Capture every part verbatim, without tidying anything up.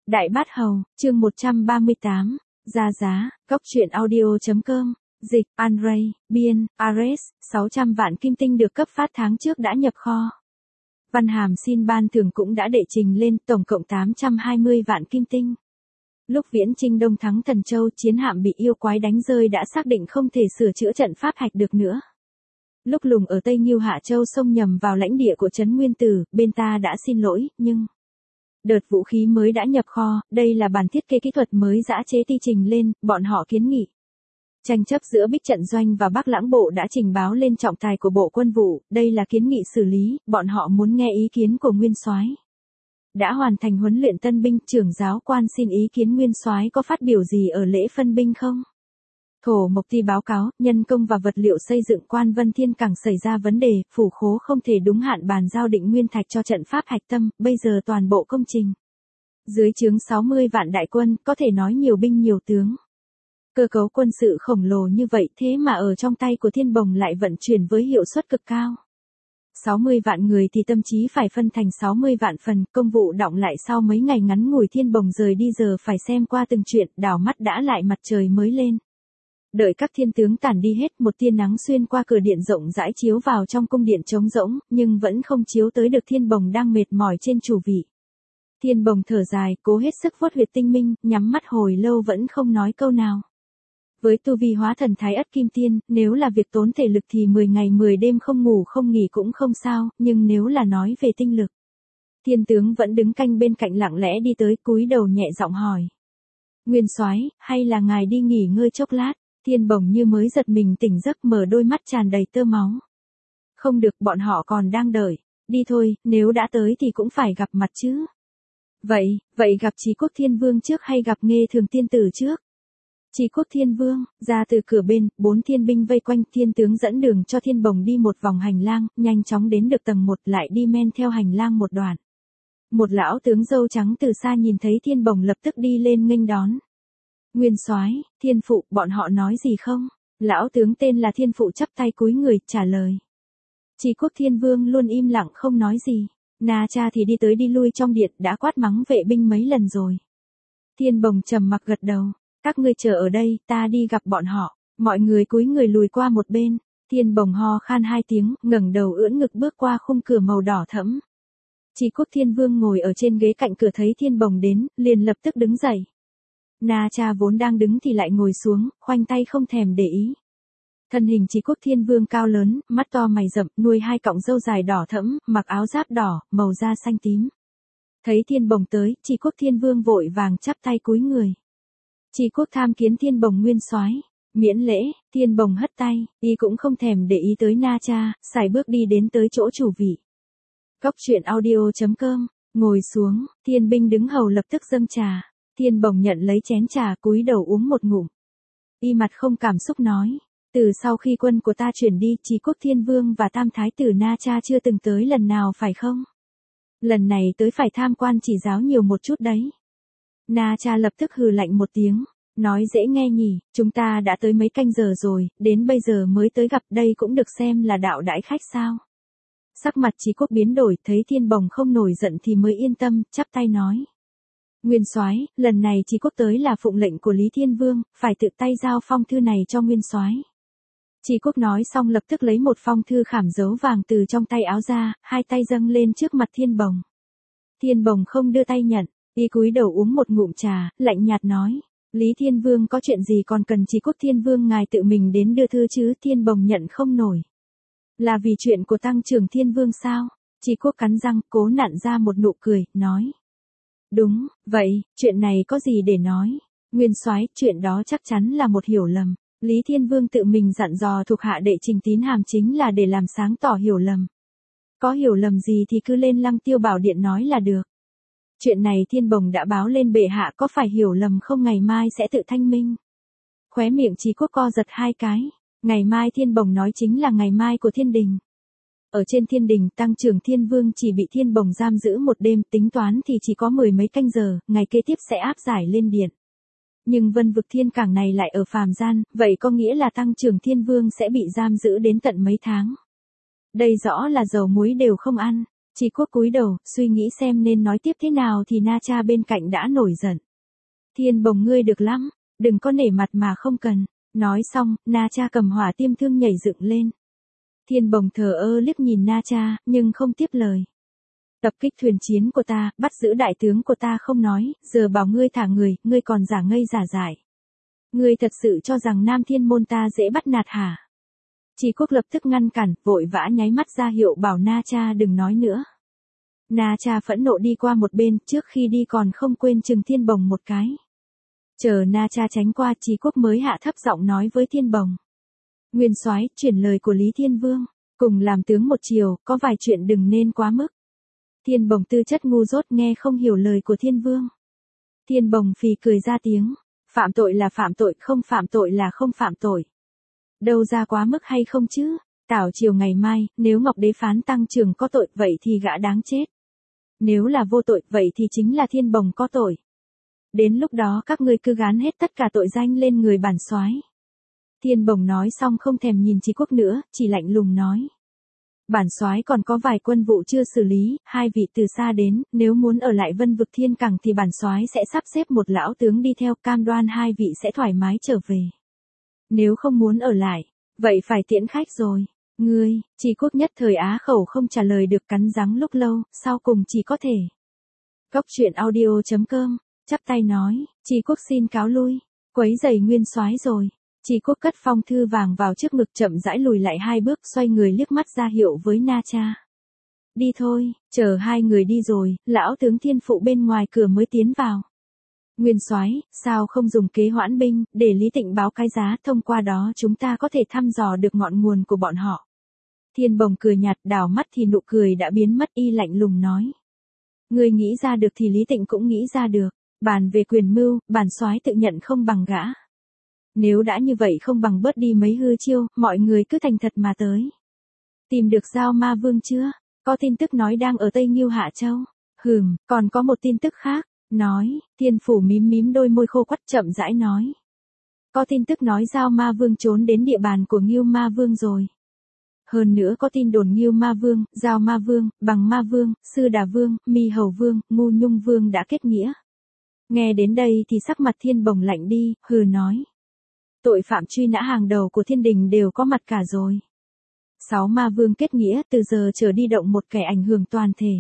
Đại Bát Hầu, chương một trăm ba mươi tám, Ra giá, góc truyện audio.com, dịch, Andrei, biên, Ares, sáu trăm vạn kim tinh được cấp phát tháng trước đã nhập kho. Văn Hàm xin ban thưởng cũng đã đệ trình lên, tổng cộng tám trăm hai mươi vạn kim tinh. Lúc Viễn Chinh Đông thắng Thần Châu, chiến hạm bị yêu quái đánh rơi đã xác định không thể sửa chữa trận pháp hạch được nữa. Lúc Lùng ở Tây Ngưu Hạ Châu xông nhầm vào lãnh địa của Trấn Nguyên Tử, bên ta đã xin lỗi, nhưng đợt vũ khí mới đã nhập kho, đây là bản thiết kế kỹ thuật mới dã chế ti trình lên, bọn họ kiến nghị. Tranh chấp giữa Bích Trận Doanh và Bắc Lãng Bộ đã trình báo lên trọng tài của Bộ Quân vụ, đây là kiến nghị xử lý, bọn họ muốn nghe ý kiến của Nguyên Soái. Đã hoàn thành huấn luyện tân binh, trưởng giáo quan xin ý kiến Nguyên Soái có phát biểu gì ở lễ phân binh không? Thổ Mộc Ti báo cáo, nhân công và vật liệu xây dựng Quan Vân Thiên Cảng xảy ra vấn đề, phủ khố không thể đúng hạn bàn giao định nguyên thạch cho trận pháp hạch tâm, bây giờ toàn bộ công trình. Dưới trướng sáu mươi vạn đại quân, có thể nói nhiều binh nhiều tướng. Cơ cấu quân sự khổng lồ như vậy thế mà ở trong tay của Thiên Bồng lại vận chuyển với hiệu suất cực cao. sáu mươi vạn người thì tâm trí phải phân thành sáu mươi vạn phần, công vụ đọng lại sau mấy ngày ngắn ngủi Thiên Bồng rời đi giờ phải xem qua từng chuyện, đảo mắt đã lại mặt trời mới lên. Đợi các thiên tướng tản đi hết, một tia nắng xuyên qua cửa điện rộng rãi chiếu vào trong cung điện trống rỗng, nhưng vẫn không chiếu tới được Thiên Bồng đang mệt mỏi trên chủ vị. Thiên Bồng thở dài, cố hết sức vuốt huyệt tinh minh, nhắm mắt hồi lâu vẫn không nói câu nào. Với tu vi hóa thần Thái Ất Kim Tiên, nếu là việc tốn thể lực thì mười ngày mười đêm không ngủ không nghỉ cũng không sao, nhưng nếu là nói về tinh lực. Thiên tướng vẫn đứng canh bên cạnh lặng lẽ đi tới, cúi đầu nhẹ giọng hỏi. Nguyên Soái, hay là ngài đi nghỉ ngơi chốc lát? Thiên Bồng như mới giật mình tỉnh giấc, mở đôi mắt tràn đầy tơ máu. Không được, bọn họ còn đang đợi. Đi thôi, nếu đã tới thì cũng phải gặp mặt chứ. Vậy, vậy gặp Chí Quốc Thiên Vương trước hay gặp Nghê Thường Tiên Tử trước? Chí Quốc Thiên Vương, ra từ cửa bên, bốn thiên binh vây quanh, thiên tướng dẫn đường cho Thiên Bồng đi một vòng hành lang, nhanh chóng đến được tầng một, lại đi men theo hành lang một đoạn. Một lão tướng râu trắng từ xa nhìn thấy Thiên Bồng lập tức đi lên nghênh đón. Nguyên Soái, Thiên Phụ, bọn họ nói gì không? Lão tướng tên là Thiên Phụ chắp tay cúi người, trả lời. Chí Quốc Thiên Vương luôn im lặng không nói gì. Na Cha thì đi tới đi lui trong điện, đã quát mắng vệ binh mấy lần rồi. Thiên Bồng trầm mặc gật đầu. Các ngươi chờ ở đây, ta đi gặp bọn họ. Mọi người cúi người lùi qua một bên. Thiên Bồng ho khan hai tiếng, ngẩng đầu ưỡn ngực bước qua khung cửa màu đỏ thẫm. Chí Quốc Thiên Vương ngồi ở trên ghế cạnh cửa thấy Thiên Bồng đến, liền lập tức đứng dậy. Na Cha vốn đang đứng thì lại ngồi xuống, khoanh tay không thèm để ý. Thân hình Chí Quốc Thiên Vương cao lớn, mắt to mày rậm, nuôi hai cọng râu dài đỏ thẫm, mặc áo giáp đỏ, màu da xanh tím. Thấy Thiên Bồng tới, Chí Quốc Thiên Vương vội vàng chắp tay cúi người. Chí Quốc tham kiến Thiên Bồng Nguyên Soái. Miễn lễ. Thiên Bồng hất tay, y cũng không thèm để ý tới Na Cha, sải bước đi đến tới chỗ chủ vị. Góc truyện audio.com, ngồi xuống, thiên binh đứng hầu lập tức dâng trà. Thiên Bồng nhận lấy chén trà, cúi đầu uống một ngụm. Y mặt không cảm xúc nói, từ sau khi quân của ta chuyển đi, Chí Quốc Thiên Vương và Tam Thái tử Na Cha chưa từng tới lần nào phải không? Lần này tới phải tham quan chỉ giáo nhiều một chút đấy. Na Cha lập tức hừ lạnh một tiếng, nói dễ nghe nhỉ, chúng ta đã tới mấy canh giờ rồi, đến bây giờ mới tới gặp, đây cũng được xem là đạo đãi khách sao. Sắc mặt Chí Quốc biến đổi, thấy Thiên Bồng không nổi giận thì mới yên tâm, chắp tay nói. Nguyên Soái, lần này Chí Quốc tới là phụng lệnh của Lý Thiên Vương, phải tự tay giao phong thư này cho Nguyên Soái. Chí Quốc nói xong lập tức lấy một phong thư khảm dấu vàng từ trong tay áo ra, hai tay dâng lên trước mặt Thiên Bồng. Thiên Bồng không đưa tay nhận. Y cúi đầu uống một ngụm trà, lạnh nhạt nói. Lý Thiên Vương có chuyện gì còn cần Chí Quốc Thiên Vương ngài tự mình đến đưa thư chứ? Thiên Bồng nhận không nổi. Là vì chuyện của Tăng trưởng Thiên Vương sao? Chí Quốc cắn răng, cố nặn ra một nụ cười, nói. Đúng, vậy, chuyện này có gì để nói? Nguyên Soái, chuyện đó chắc chắn là một hiểu lầm. Lý Thiên Vương tự mình dặn dò thuộc hạ đệ trình tín hàm chính là để làm sáng tỏ hiểu lầm. Có hiểu lầm gì thì cứ lên Lăng Tiêu Bảo Điện nói là được. Chuyện này Thiên Bồng đã báo lên bệ hạ, có phải hiểu lầm không, ngày mai sẽ tự thanh minh. Khóe miệng Chí Quốc co giật hai cái. Ngày mai Thiên Bồng nói chính là ngày mai của Thiên Đình. Ở trên Thiên Đình, Tăng trưởng Thiên Vương chỉ bị Thiên Bồng giam giữ một đêm, tính toán thì chỉ có mười mấy canh giờ, ngày kế tiếp sẽ áp giải lên điện. Nhưng Vân Vực Thiên Cảng này lại ở phàm gian, vậy có nghĩa là Tăng trưởng Thiên Vương sẽ bị giam giữ đến tận mấy tháng. Đây rõ là dầu muối đều không ăn. Chỉ Quốc cúi đầu, suy nghĩ xem nên nói tiếp thế nào thì Na Cha bên cạnh đã nổi giận. Thiên Bồng ngươi được lắm, đừng có nể mặt mà không cần. Nói xong, Na Cha cầm hỏa tiêm thương nhảy dựng lên. Thiên Bồng thờ ơ liếc nhìn Na Cha, nhưng không tiếp lời. Tập kích thuyền chiến của ta, bắt giữ đại tướng của ta không nói, giờ bảo ngươi thả người, ngươi còn giả ngây giả dại. Ngươi thật sự cho rằng Nam Thiên Môn ta dễ bắt nạt hả? Chỉ Quốc lập tức ngăn cản, vội vã nháy mắt ra hiệu bảo Na Cha đừng nói nữa. Na Cha phẫn nộ đi qua một bên, trước khi đi còn không quên chừng Thiên Bồng một cái. Chờ Na Cha tránh qua, Chí Quốc mới hạ thấp giọng nói với Thiên Bồng. Nguyên soái, chuyển lời của Lý Thiên Vương, cùng làm tướng một chiều, có vài chuyện đừng nên quá mức. Thiên Bồng tư chất ngu dốt nghe không hiểu lời của Thiên Vương. Thiên Bồng phì cười ra tiếng, phạm tội là phạm tội, không phạm tội là không phạm tội. Đâu ra quá mức hay không chứ? Tảo chiều ngày mai, nếu Ngọc Đế phán Tăng Trường có tội, vậy thì gã đáng chết. Nếu là vô tội, vậy thì chính là Thiên Bồng có tội. Đến lúc đó các ngươi cứ gán hết tất cả tội danh lên người bản soái. Thiên Bồng nói xong không thèm nhìn Chí Quốc nữa, chỉ lạnh lùng nói. Bản soái còn có vài quân vụ chưa xử lý, hai vị từ xa đến, nếu muốn ở lại Vân Vực Thiên Cảng thì bản soái sẽ sắp xếp một lão tướng đi theo, cam đoan hai vị sẽ thoải mái trở về. Nếu không muốn ở lại, vậy phải tiễn khách rồi. Ngươi, Chí Quốc nhất thời á khẩu không trả lời được, cắn răng lúc lâu, sau cùng chỉ có thể. Góc truyện audio chấm com, chắp tay nói, Chí Quốc xin cáo lui, quấy giày nguyên soái rồi. Chí Quốc cất phong thư vàng vào trước ngực, chậm rãi lùi lại hai bước, xoay người liếc mắt ra hiệu với Na Cha. Đi thôi, chờ hai người đi rồi, lão tướng Thiên Phụ bên ngoài cửa mới tiến vào. Nguyên soái, sao không dùng kế hoãn binh, để Lý Tịnh báo cái giá, thông qua đó chúng ta có thể thăm dò được ngọn nguồn của bọn họ. Thiên Bồng cười nhạt, đảo mắt thì nụ cười đã biến mất, y lạnh lùng nói. Người nghĩ ra được thì Lý Tịnh cũng nghĩ ra được, bàn về quyền mưu, bản soái tự nhận không bằng gã. Nếu đã như vậy không bằng bớt đi mấy hư chiêu, mọi người cứ thành thật mà tới. Tìm được Giao Ma Vương chưa? Có tin tức nói đang ở Tây Ngưu Hạ Châu. Hừm, còn có một tin tức khác. Nói, Thiên Phủ mím mím đôi môi khô quắt, chậm rãi nói. Có tin tức nói Giao Ma Vương trốn đến địa bàn của Ngưu Ma Vương rồi. Hơn nữa có tin đồn Ngưu Ma Vương, Giao Ma Vương, Bằng Ma Vương, Sư Đà Vương, Mi Hầu Vương, Ngu Nhung Vương đã kết nghĩa. Nghe đến đây thì sắc mặt Thiên Bồng lạnh đi, hừ nói. Tội phạm truy nã hàng đầu của thiên đình đều có mặt cả rồi. Sáu ma vương kết nghĩa, từ giờ trở đi động một kẻ ảnh hưởng toàn thể.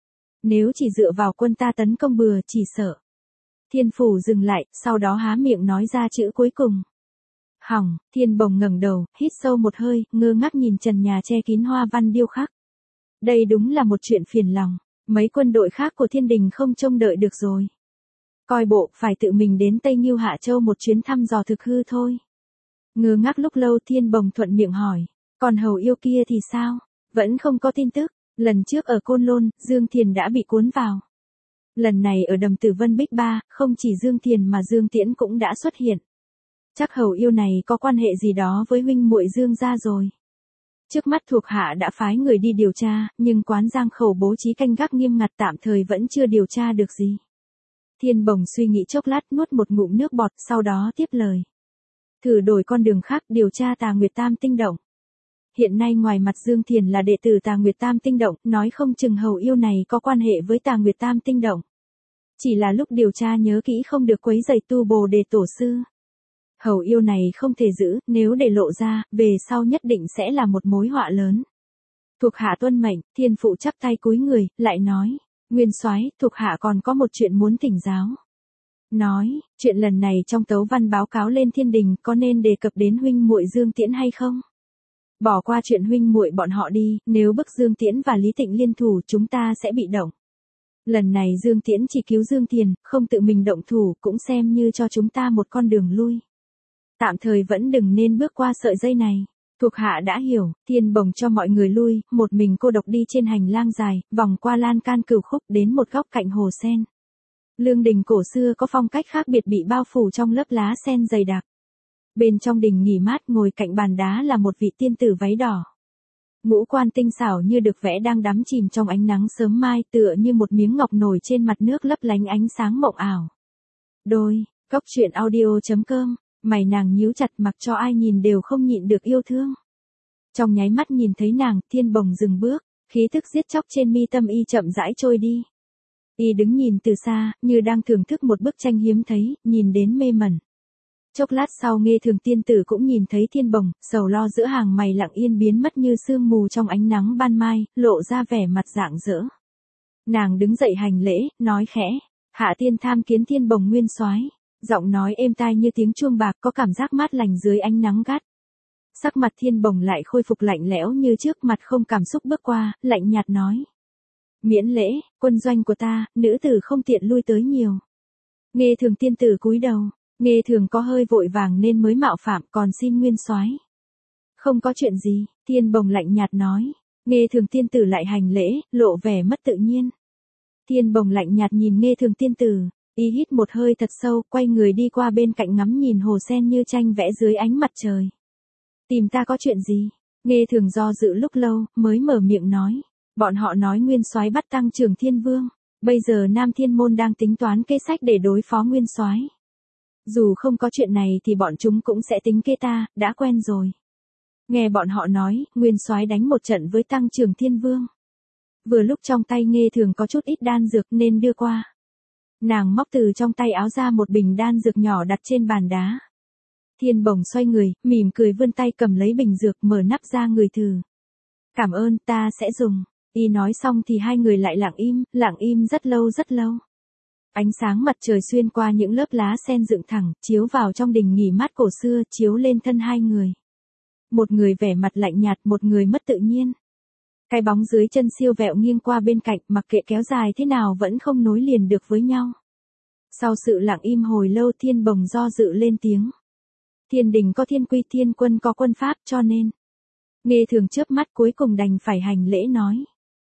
Nếu chỉ dựa vào quân ta tấn công bừa, chỉ sợ. Thiên Phủ dừng lại, sau đó há miệng nói ra chữ cuối cùng. Hỏng, Thiên Bồng ngẩng đầu, hít sâu một hơi, ngơ ngác nhìn trần nhà che kín hoa văn điêu khắc. Đây đúng là một chuyện phiền lòng, mấy quân đội khác của thiên đình không trông đợi được rồi. Coi bộ, phải tự mình đến Tây Ngưu Hạ Châu một chuyến thăm dò thực hư thôi. Ngơ ngác lúc lâu, Thiên Bồng thuận miệng hỏi, còn hầu yêu kia thì sao? Vẫn không có tin tức, lần trước ở Côn Lôn, Dương Thiền đã bị cuốn vào. Lần này ở Đầm Tử Vân Bích Ba, không chỉ Dương Thiền mà Dương Tiễn cũng đã xuất hiện. Chắc hầu yêu này có quan hệ gì đó với huynh muội Dương gia rồi. Trước mắt thuộc hạ đã phái người đi điều tra, nhưng quán Giang Khẩu bố trí canh gác nghiêm ngặt, tạm thời vẫn chưa điều tra được gì. Thiên Bồng suy nghĩ chốc lát, nuốt một ngụm nước bọt, sau đó tiếp lời. Thử đổi con đường khác, điều tra Tà Nguyệt Tam Tinh Động. Hiện nay ngoài mặt Dương Thiền là đệ tử Tà Nguyệt Tam Tinh Động, nói không chừng hầu yêu này có quan hệ với Tà Nguyệt Tam Tinh Động. Chỉ là lúc điều tra nhớ kỹ không được quấy rầy tu bồ đề tổ sư. Hầu yêu này không thể giữ, nếu để lộ ra, về sau nhất định sẽ là một mối họa lớn. Thuộc hạ tuân mệnh, Thiên Phụ chắp tay cúi người, lại nói. Nguyên soái, thuộc hạ còn có một chuyện muốn thỉnh giáo. Nói, chuyện lần này trong tấu văn báo cáo lên thiên đình, có nên đề cập đến huynh muội Dương Tiễn hay không? Bỏ qua chuyện huynh muội bọn họ đi, nếu bức Dương Tiễn và Lý Tịnh liên thủ, chúng ta sẽ bị động. Lần này Dương Tiễn chỉ cứu Dương Thiền, không tự mình động thủ, cũng xem như cho chúng ta một con đường lui. Tạm thời vẫn đừng nên bước qua sợi dây này. Thuộc hạ đã hiểu, Thiên Bồng cho mọi người lui, một mình cô độc đi trên hành lang dài, vòng qua lan can cửu khúc đến một góc cạnh hồ sen. Lương đình cổ xưa có phong cách khác biệt bị bao phủ trong lớp lá sen dày đặc. Bên trong đình nghỉ mát, ngồi cạnh bàn đá là một vị tiên tử váy đỏ. Ngũ quan tinh xảo như được vẽ, đang đắm chìm trong ánh nắng sớm mai, tựa như một miếng ngọc nổi trên mặt nước lấp lánh ánh sáng mộng ảo. Đôi, góc truyện audio chấm com. Mày nàng nhíu chặt, mặc cho ai nhìn đều không nhịn được yêu thương. Trong nháy mắt nhìn thấy nàng, Thiên Bồng dừng bước, Khí tức giết chóc trên mi tâm y chậm rãi trôi đi. Y đứng nhìn từ xa, như đang thưởng thức một bức tranh hiếm thấy, nhìn đến mê mẩn. Chốc lát sau Nghê Thường tiên tử cũng nhìn thấy Thiên Bồng, sầu lo giữa hàng mày lặng yên biến mất như sương mù trong ánh nắng ban mai, lộ ra vẻ mặt rạng rỡ. Nàng đứng dậy hành lễ, nói khẽ, hạ tiên tham kiến Thiên Bồng nguyên soái. Giọng nói êm tai như tiếng chuông bạc có cảm giác mát lành dưới ánh nắng gắt. Sắc mặt Thiên Bồng lại khôi phục lạnh lẽo như trước, mặt không cảm xúc bước qua, lạnh nhạt nói. Miễn lễ, quân doanh của ta, nữ tử không tiện lui tới nhiều. Nghê Thường tiên tử cúi đầu, Nghê Thường có hơi vội vàng nên mới mạo phạm, còn xin nguyên soái. Không có chuyện gì, Thiên Bồng lạnh nhạt nói. Nghê Thường tiên tử lại hành lễ, lộ vẻ mất tự nhiên. Thiên Bồng lạnh nhạt nhìn Nghê Thường tiên tử, y hít một hơi thật sâu, quay người đi qua bên cạnh ngắm nhìn hồ sen như tranh vẽ dưới ánh mặt trời. Tìm ta có chuyện gì? Nghê Thường do dự lúc lâu, mới mở miệng nói. Bọn họ nói nguyên soái bắt Tăng Trường Thiên Vương, bây giờ Nam Thiên Môn đang tính toán kế sách để đối phó nguyên soái. Dù không có chuyện này thì bọn chúng cũng sẽ tính kế ta, đã quen rồi. Nghe bọn họ nói, nguyên soái đánh một trận với Tăng Trường Thiên Vương. Vừa lúc trong tay Nghê Thường có chút ít đan dược nên đưa qua. Nàng móc từ trong tay áo ra một bình đan dược nhỏ đặt trên bàn đá. Thiên Bồng xoay người, mỉm cười vươn tay cầm lấy bình dược, mở nắp ra người thử. Cảm ơn, ta sẽ dùng. Y nói xong thì hai người lại lặng im, lặng im rất lâu rất lâu. Ánh sáng mặt trời xuyên qua những lớp lá sen dựng thẳng, chiếu vào trong đình nghỉ mát cổ xưa, chiếu lên thân hai người. Một người vẻ mặt lạnh nhạt, một người mất tự nhiên. Cái bóng dưới chân siêu vẹo nghiêng qua bên cạnh, mặc kệ kéo dài thế nào vẫn không nối liền được với nhau. Sau sự lặng im hồi lâu, Thiên Bồng do dự lên tiếng. Thiên đình có thiên quy, thiên quân có quân pháp, cho nên. Nghê Thường chớp mắt cuối cùng đành phải hành lễ nói.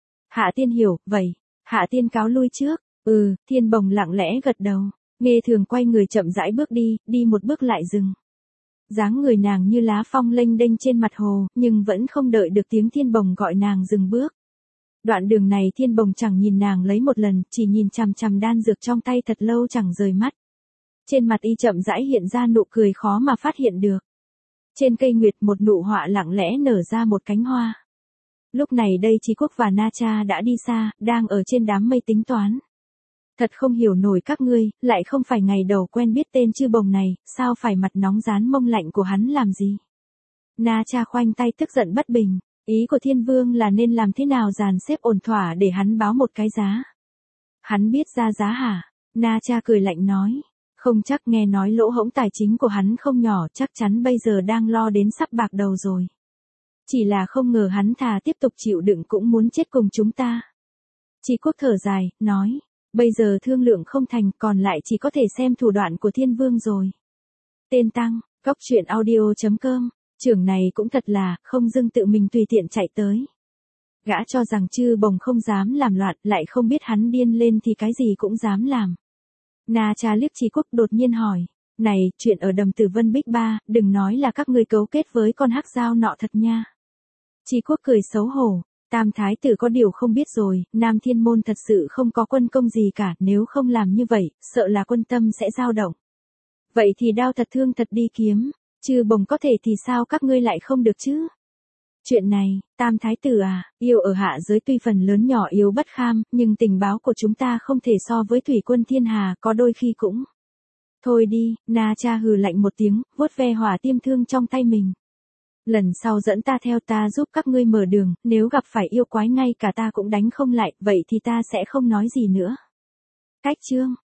Hạ tiên hiểu, vậy, hạ tiên cáo lui trước. Ừ, Thiên Bồng lặng lẽ gật đầu. Nghê Thường quay người chậm rãi bước đi, đi một bước lại dừng. Dáng người nàng như lá phong lênh đênh trên mặt hồ, nhưng vẫn không đợi được tiếng Thiên Bồng gọi nàng dừng bước. Đoạn đường này Thiên Bồng chẳng nhìn nàng lấy một lần, chỉ nhìn chằm chằm đan dược trong tay thật lâu chẳng rời mắt. Trên mặt y chậm rãi hiện ra nụ cười khó mà phát hiện được. Trên cây nguyệt một nụ họa lặng lẽ nở ra một cánh hoa. Lúc này đây Chí Quốc và Na Cha đã đi xa, đang ở trên đám mây tính toán. Thật không hiểu nổi các ngươi, lại không phải ngày đầu quen biết tên Chư Bồng này, sao phải mặt nóng rán mông lạnh của hắn làm gì? Na Cha khoanh tay tức giận bất bình, ý của Thiên Vương là nên làm thế nào dàn xếp ổn thỏa để hắn báo một cái giá. Hắn biết ra giá hả? Na Cha cười lạnh nói. Không chắc, nghe nói lỗ hổng tài chính của hắn không nhỏ, chắc chắn bây giờ đang lo đến sắp bạc đầu rồi. Chỉ là không ngờ hắn thà tiếp tục chịu đựng cũng muốn chết cùng chúng ta. Chí Quốc thở dài, nói. Bây giờ thương lượng không thành, còn lại chỉ có thể xem thủ đoạn của Thiên Vương rồi. Tên Tăng, Góc Truyện Audio chấm com, trưởng này cũng thật là, không dưng tự mình tùy tiện chạy tới. Gã cho rằng Chư Bồng không dám làm loạn, lại không biết hắn điên lên thì cái gì cũng dám làm. Na Cha liếc Chí Quốc đột nhiên hỏi. Này, chuyện ở đầm Tử Vân Bích Ba, đừng nói là các ngươi cấu kết với con hắc dao nọ thật nha. Chí Quốc cười xấu hổ. Tam thái tử có điều không biết rồi, Nam Thiên Môn thật sự không có quân công gì cả, nếu không làm như vậy, sợ là quân tâm sẽ dao động. Vậy thì đao thật thương thật đi kiếm, Chư Bồng có thể thì sao các ngươi lại không được chứ? Chuyện này, Tam thái tử à, yêu ở hạ giới tuy phần lớn nhỏ yếu bất kham, nhưng tình báo của chúng ta không thể so với thủy quân thiên hà, có đôi khi cũng. Thôi đi, Na Cha hừ lạnh một tiếng, vuốt ve hỏa tiêm thương trong tay mình. Lần sau dẫn ta theo, ta giúp các ngươi mở đường, nếu gặp phải yêu quái ngay cả ta cũng đánh không lại, vậy thì ta sẽ không nói gì nữa. Cách chương